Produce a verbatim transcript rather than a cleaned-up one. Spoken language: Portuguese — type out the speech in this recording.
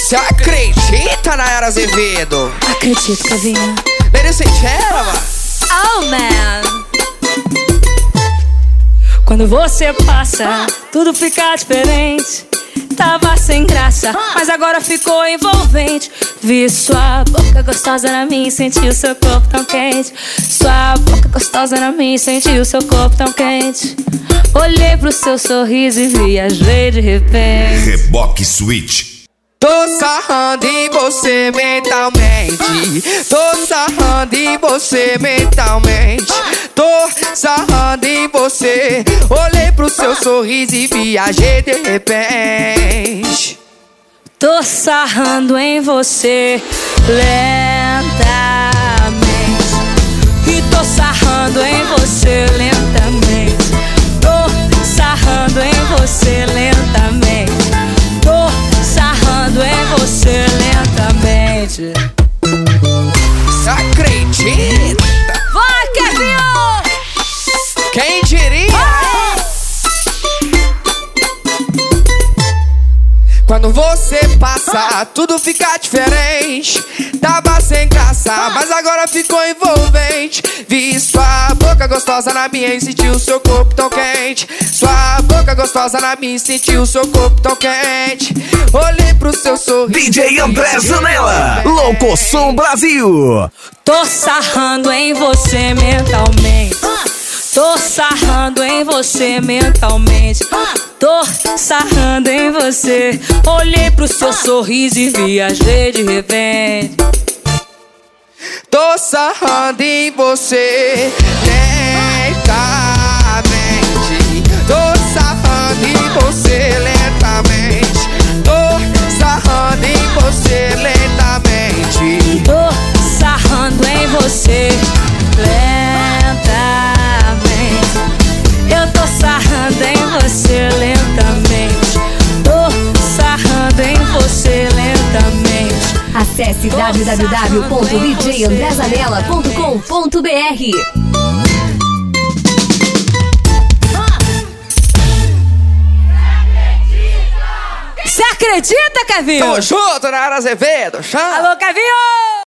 Você acredita, Nayara Azevedo? Acredito, Kevinho. Ladies and gentlemen. Oh, man. Quando você passa, tudo fica diferente. Tava sem graça, mas agora ficou envolvente. Vi sua boca gostosa na minha e senti o seu corpo tão quente. Sua boca gostosa na minha e senti o seu corpo tão quente. Olhei pro seu sorriso e viajei de repente. Reboque Switch. Tô sarrando em você mentalmente. Tô sarrando em você mentalmente. Tô sarrando em você. Olhei pro seu sorriso e viajei de repente. Tô sarrando em você lentamente. E tô sarrando em você lentamente. Tô sarrando em você lentamente. Tô sarrando em você lentamente. Você acredita? Vai, Kevinho! Quem diria? Quando você passa, tudo fica diferente. Tava sem graça, mas agora ficou envolvente. Vi sua boca gostosa na minha e senti o seu corpo tão quente. Sua boca gostosa na minha e senti o seu corpo tão quente. Olhei pro seu sorriso. D J André Zanella, Louco Som Brasil. Tô sarrando em você mentalmente. Tô sarrando em você mentalmente. Tô sarrando em você. Olhei pro seu sorriso e viajei de repente. Tô sarrando em você lentamente. Tô sarrando em você lentamente. Tô sarrando em você lentamente. Tô sarrando em você lentamente. Eu tô sarrando em você lentamente. Tô sarrando em você lentamente. Acesse w w w ponto d j andré zanella ponto com ponto b r. Você acredita, Kevinho? Tamo junto, Nayara Azevedo. Chama. Alô, Kevinho!